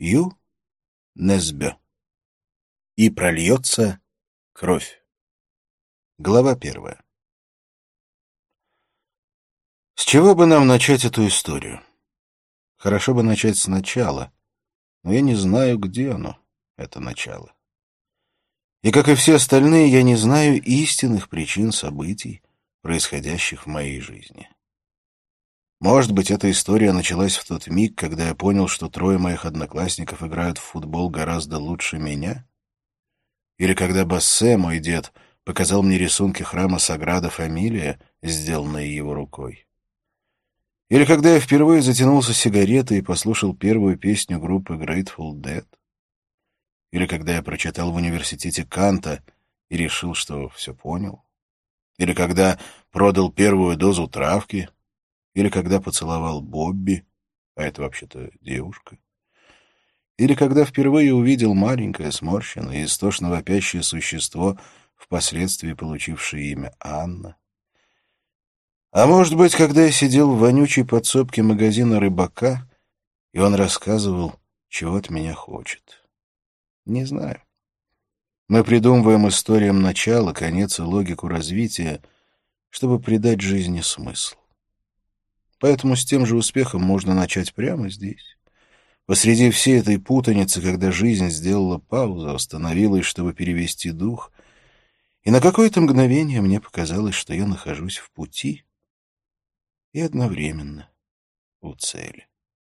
Ю. Несбё. И прольется кровь. Глава 1. С чего бы нам начать эту историю? Хорошо бы начать сначала, но я не знаю, где оно, это начало. И, как и все остальные, я не знаю истинных причин событий, происходящих в моей жизни. Может быть, эта история началась в тот миг, когда я понял, что трое моих одноклассников играют в футбол гораздо лучше меня? Или когда Бассе, мой дед, показал мне рисунки храма Саграда Фамилия, сделанные его рукой? Или когда я впервые затянулся сигаретой и послушал первую песню группы Grateful Dead? Или когда я прочитал в университете Канта и решил, что все понял? Или когда продал первую дозу травки? Или когда поцеловал Бобби, а это вообще-то девушка? Или когда впервые увидел маленькое, сморщенное и истошно вопящее существо, впоследствии получившее имя Анна? А может быть, когда я сидел в вонючей подсобке магазина «Рыбака», и он рассказывал, чего от меня хочет? Не знаю. Мы придумываем историям начало, конец и логику развития, чтобы придать жизни смысл. Поэтому с тем же успехом можно начать прямо здесь. Посреди всей этой путаницы, когда жизнь сделала паузу, остановилась, чтобы перевести дух, и на какое-то мгновение мне показалось, что я нахожусь в пути и одновременно у цели.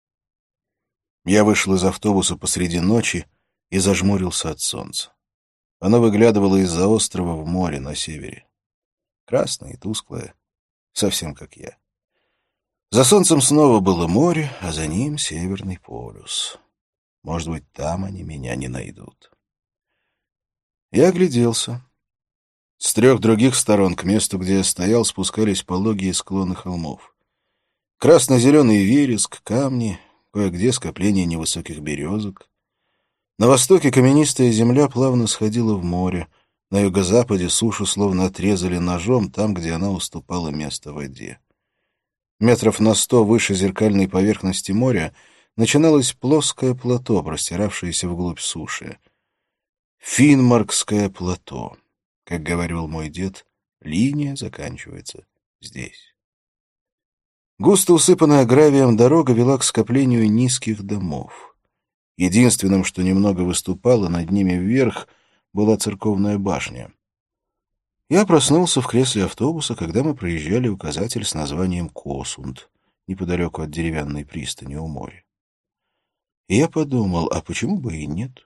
Я вышел из автобуса посреди ночи и зажмурился от солнца. Оно выглядывало из-за острова в море на севере. Красное и тусклое, совсем как я. За солнцем снова было море, а за ним Северный полюс. Может быть, там они меня не найдут. Я огляделся. С 3 других сторон к месту, где я стоял, спускались пологие склоны холмов. Красно-зеленый вереск, камни, кое-где скопление невысоких березок. На востоке каменистая земля плавно сходила в море, на юго-западе сушу словно отрезали ножом там, где она уступала место воде. Метров на 100 выше зеркальной поверхности моря начиналось плоское плато, простиравшееся вглубь суши. Финмаркское плато. Как говорил мой дед, линия заканчивается здесь. Густо усыпанная гравием дорога вела к скоплению низких домов. Единственным, что немного выступало над ними вверх, была церковная башня. Я проснулся в кресле автобуса, когда мы проезжали указатель с названием Косунд, неподалеку от деревянной пристани у моря. И я подумал, а почему бы и нет?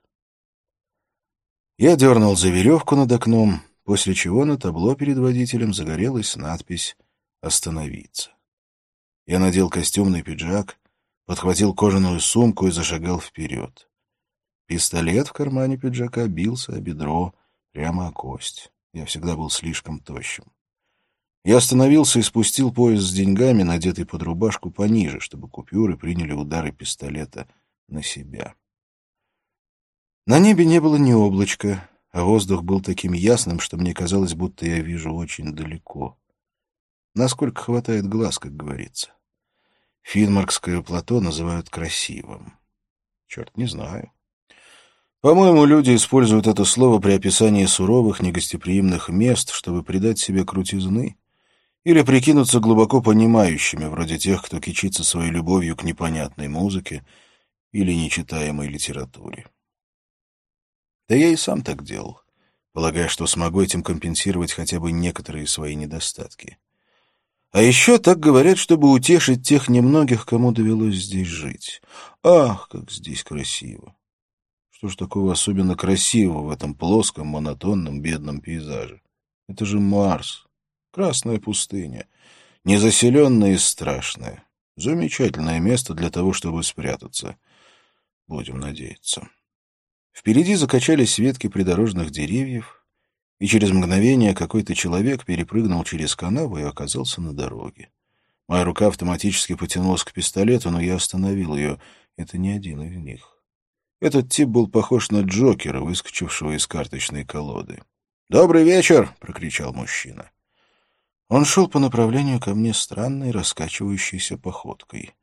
Я дернул за веревку над окном, после чего на табло перед водителем загорелась надпись «Остановиться». Я надел костюмный пиджак, подхватил кожаную сумку и зашагал вперед. Пистолет в кармане пиджака бился о бедро, прямо о кость. Я всегда был слишком тощим. Я остановился и спустил пояс с деньгами, надетый под рубашку, пониже, чтобы купюры приняли удары пистолета на себя. На небе не было ни облачка, а воздух был таким ясным, что мне казалось, будто я вижу очень далеко. Насколько хватает глаз, как говорится. Финмаркское плато называют красивым. Черт, не знаю. По-моему, люди используют это слово при описании суровых, негостеприимных мест, чтобы придать себе крутизны или прикинуться глубоко понимающими, вроде тех, кто кичится своей любовью к непонятной музыке или нечитаемой литературе. Да я и сам так делал, полагая, что смогу этим компенсировать хотя бы некоторые свои недостатки. А еще так говорят, чтобы утешить тех немногих, кому довелось здесь жить. Ах, как здесь красиво! Что ж такого особенно красивого в этом плоском, монотонном, бедном пейзаже? Это же Марс, Красная пустыня, незаселенная и страшная. Замечательное место для того, чтобы спрятаться. Будем надеяться. Впереди закачались ветки придорожных деревьев, и через мгновение какой-то человек перепрыгнул через канаву и оказался на дороге. Моя рука автоматически потянулась к пистолету, но я остановил ее. Это не один из них. Этот тип был похож на Джокера, выскочившего из карточной колоды. «Добрый вечер!» — прокричал мужчина. Он шел по направлению ко мне странной, раскачивающейся походкой.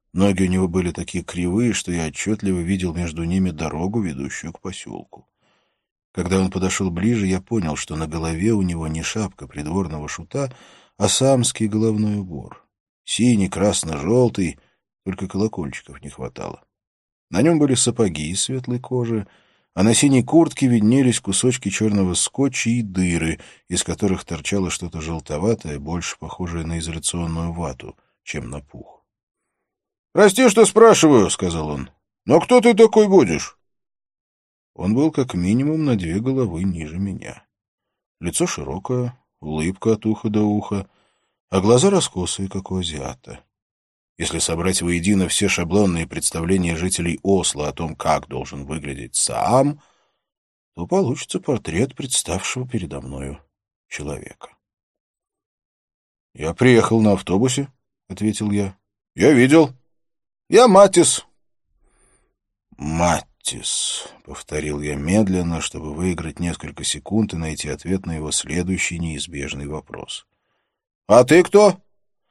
Ноги у него были такие кривые, что я отчетливо видел между ними дорогу, ведущую к поселку. Когда он подошел ближе, я понял, что на голове у него не шапка придворного шута, а саамский головной убор. Синий, красно-желтый, только колокольчиков не хватало. На нем были сапоги из светлой кожи, а на синей куртке виднелись кусочки черного скотча и дыры, из которых торчало что-то желтоватое, больше похожее на изоляционную вату, чем на пух. «Прости, что спрашиваю», — сказал он, — «но кто ты такой будешь?» Он был как минимум на 2 головы ниже меня. Лицо широкое, улыбка от уха до уха, а глаза раскосые, как у азиата. Если собрать воедино все шаблонные представления жителей Осло о том, как должен выглядеть Саам, то получится портрет представшего передо мною человека. «Я приехал на автобусе», — ответил я. «Я видел. Я Матис». «Матис», — повторил я медленно, чтобы выиграть несколько секунд и найти ответ на его следующий неизбежный вопрос. «А ты кто?»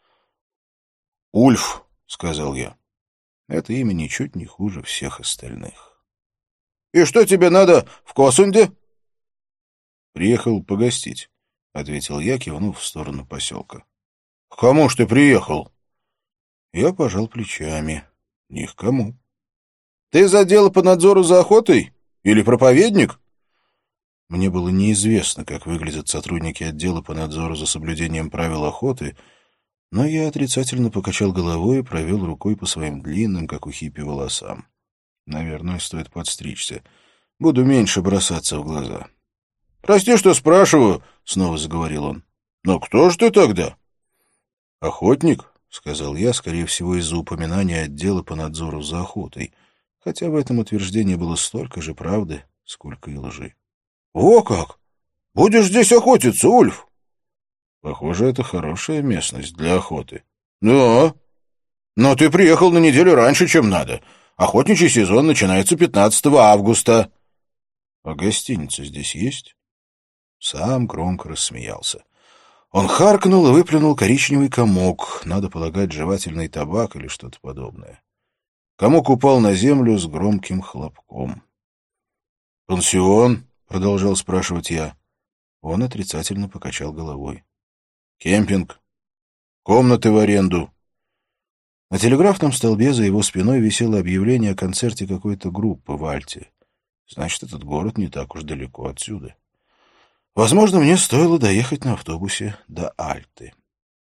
«Ульф», — сказал я. Это имя ничуть не хуже всех остальных. «И что тебе надо в Косунде?» «Приехал погостить», — ответил я, кивнув в сторону поселка. «К кому ж ты приехал?» Я пожал плечами. «Ни к кому». «Ты за дело по надзору за охотой? Или проповедник?» Мне было неизвестно, как выглядят сотрудники отдела по надзору за соблюдением правил охоты, но я отрицательно покачал головой и провел рукой по своим длинным, как у хиппи, волосам. Наверное, стоит подстричься. Буду меньше бросаться в глаза. «Прости, что спрашиваю», — снова заговорил он. «Но кто ж ты тогда?» «Охотник», — сказал я, скорее всего, из-за упоминания отдела по надзору за охотой, хотя в этом утверждении было столько же правды, сколько и лжи. «О как! Будешь здесь охотиться, Ульф?» «Похоже, это хорошая местность для охоты». «Да. Но ты приехал на неделю раньше, чем надо. Охотничий сезон начинается 15 августа». «А гостиница здесь есть?» Сам громко рассмеялся. Он харкнул и выплюнул коричневый комок, надо полагать, жевательный табак или что-то подобное. Комок упал на землю с громким хлопком. «Пансион?» — продолжал спрашивать я. Он отрицательно покачал головой. «Кемпинг? Комнаты в аренду?» На телеграфном столбе за его спиной висело объявление о концерте какой-то группы в Альте. Значит, этот город не так уж далеко отсюда. Возможно, мне стоило доехать на автобусе до Альты.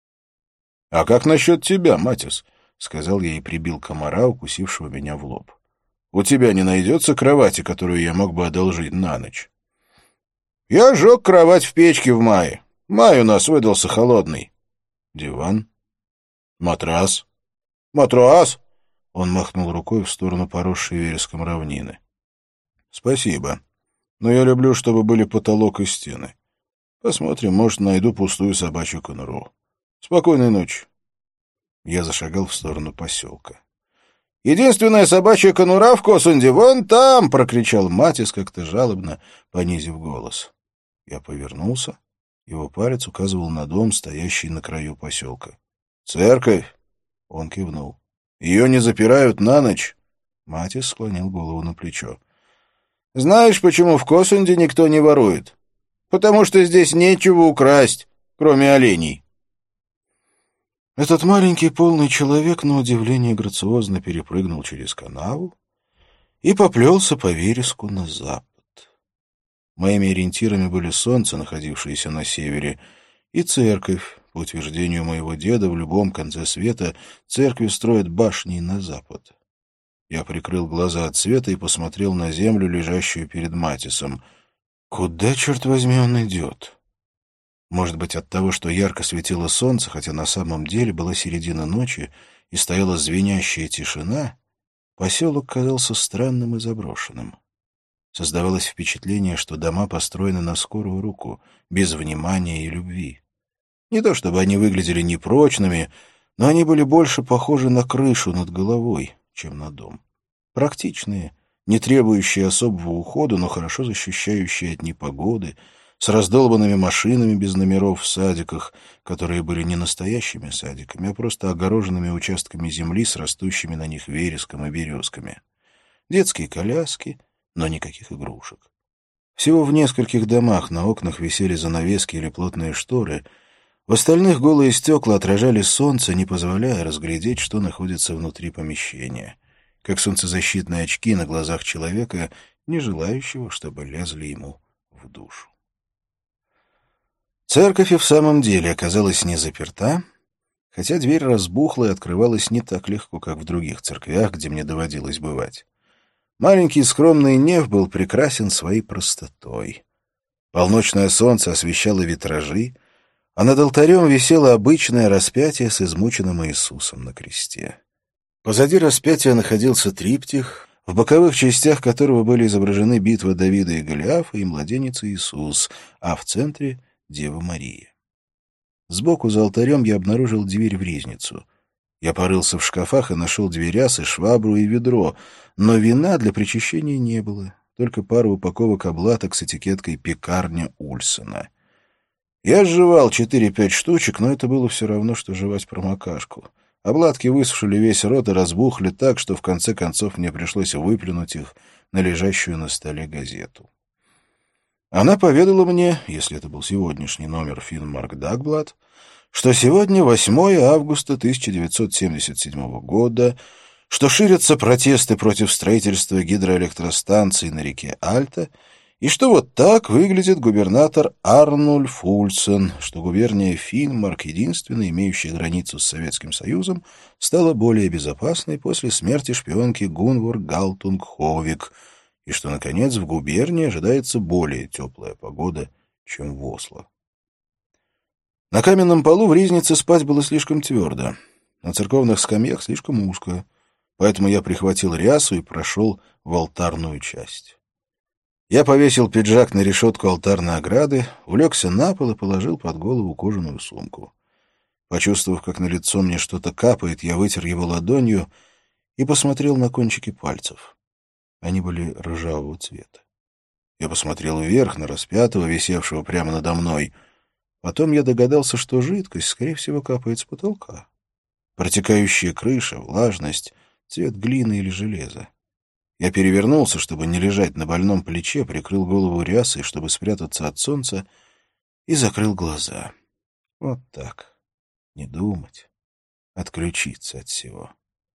— А как насчет тебя, Матис? — сказал я и прибил комара, укусившего меня в лоб. — У тебя не найдется кровати, которую я мог бы одолжить на ночь? — Я жег кровать в печке в мае. Май у нас выдался холодный. — Диван? — Матрас? — Матрас? — он махнул рукой в сторону поросшей вереском равнины. — Спасибо. Но я люблю, чтобы были потолок и стены. Посмотрим, может, найду пустую собачью конуру. Спокойной ночи. Я зашагал в сторону поселка. «Единственная собачья конура в Косунде вон там!» — прокричал Матис как-то жалобно, понизив голос. Я повернулся. Его палец указывал на дом, стоящий на краю поселка. «Церковь!» — он кивнул. «Ее не запирают на ночь?» Матис склонил голову на плечо. «Знаешь, почему в Косунде никто не ворует? Потому что здесь нечего украсть, кроме оленей». Этот маленький полный человек, на удивление, грациозно перепрыгнул через канаву и поплелся по вереску на запад. Моими ориентирами были солнце, находившееся на севере, и церковь. По утверждению моего деда, в любом конце света церкви строят башни на запад. Я прикрыл глаза от света и посмотрел на землю, лежащую перед Матисом. Куда, черт возьми, он идет? Может быть, от того, что ярко светило солнце, хотя на самом деле была середина ночи и стояла звенящая тишина, поселок казался странным и заброшенным. Создавалось впечатление, что дома построены на скорую руку, без внимания и любви. Не то чтобы они выглядели непрочными, но они были больше похожи на крышу над головой, чем на дом. Практичные, не требующие особого ухода, но хорошо защищающие от непогоды, с раздолбанными машинами без номеров в садиках, которые были не настоящими садиками, а просто огороженными участками земли с растущими на них вереском и березками. Детские коляски, но никаких игрушек. Всего в нескольких домах на окнах висели занавески или плотные шторы, в остальных голые стекла отражали солнце, не позволяя разглядеть, что находится внутри помещения, как солнцезащитные очки на глазах человека, не желающего, чтобы лезли ему в душу. Церковь и в самом деле оказалась не заперта, хотя дверь разбухла и открывалась не так легко, как в других церквях, где мне доводилось бывать. Маленький скромный неф был прекрасен своей простотой. Полночное солнце освещало витражи, а над алтарем висело обычное распятие с измученным Иисусом на кресте. Позади распятия находился триптих, в боковых частях которого были изображены битва Давида и Голиафа и младенец Иисус, а в центре — Дева Мария. Сбоку за алтарем я обнаружил дверь в ризницу. Я порылся в шкафах и нашел 2 рясы, швабру и ведро, но вина для причащения не было, только пару упаковок облаток с этикеткой «Пекарня Ульсона». Я сживал 4-5 штучек, но это было все равно, что жевать промокашку. Обладки высушили весь рот и разбухли так, что в конце концов мне пришлось выплюнуть их на лежащую на столе газету. Она поведала мне, если это был сегодняшний номер Finnmark Dagblad, что сегодня 8 августа 1977 года, что ширятся протесты против строительства гидроэлектростанций на реке Альта, и что вот так выглядит губернатор Арнульф Ульсен, что губерния Финмарк, единственная имеющая границу с Советским Союзом, стала более безопасной после смерти шпионки Гунвор Галтунг-Ховик, и что, наконец, в губернии ожидается более теплая погода, чем в Осло. На каменном полу в ризнице спать было слишком твердо, на церковных скамьях слишком узко, поэтому я прихватил рясу и прошел в алтарную часть. Я повесил пиджак на решетку алтарной ограды, улегся на пол и положил под голову кожаную сумку. Почувствовав, как на лицо мне что-то капает, я вытер его ладонью и посмотрел на кончики пальцев. Они были ржавого цвета. Я посмотрел вверх на распятого, висевшего прямо надо мной. Потом я догадался, что жидкость, скорее всего, капает с потолка. Протекающая крыша, влажность, цвет глины или железа. Я перевернулся, чтобы не лежать на больном плече, прикрыл голову рясой, чтобы спрятаться от солнца, и закрыл глаза. Вот так. Не думать. Отключиться от всего.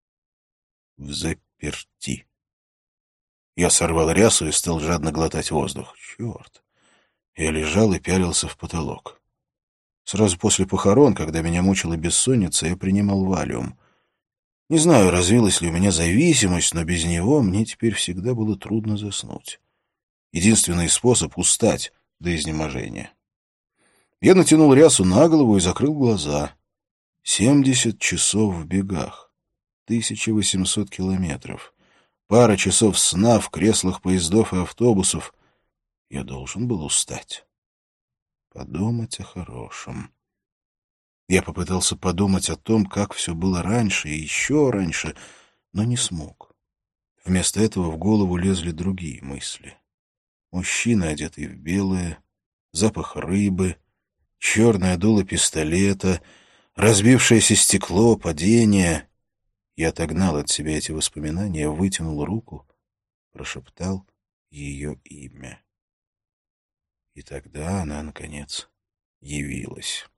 Взаперти. Я сорвал рясу и стал жадно глотать воздух. Черт. Я лежал и пялился в потолок. Сразу после похорон, когда меня мучила бессонница, я принимал валиум. Не знаю, развилась ли у меня зависимость, но без него мне теперь всегда было трудно заснуть. Единственный способ — устать до изнеможения. Я натянул рясу на голову и закрыл глаза. 70 часов в бегах. 1800 километров. Пара часов сна в креслах поездов и автобусов. Я должен был устать. Подумать о хорошем. Я попытался подумать о том, как все было раньше и еще раньше, но не смог. Вместо этого в голову лезли другие мысли. Мужчины, одетые в белое, запах рыбы, черное дуло пистолета, разбившееся стекло, падение. Я отогнал от себя эти воспоминания, вытянул руку, прошептал ее имя. И тогда она, наконец, явилась.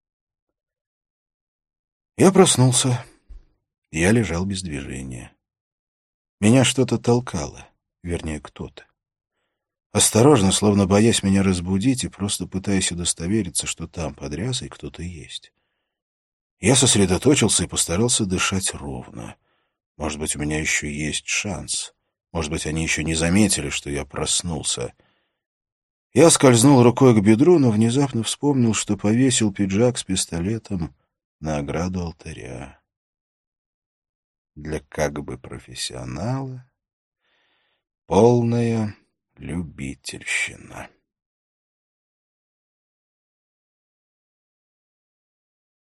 Я проснулся. Я лежал без движения. Меня что-то толкало, вернее, кто-то. Осторожно, словно боясь меня разбудить и просто пытаясь удостовериться, что там под рясой кто-то есть. Я сосредоточился и постарался дышать ровно. Может быть, у меня еще есть шанс. Может быть, они еще не заметили, что я проснулся. Я скользнул рукой к бедру, но внезапно вспомнил, что повесил пиджак с пистолетом на ограду алтаря. Для как бы профессионала полная любительщина.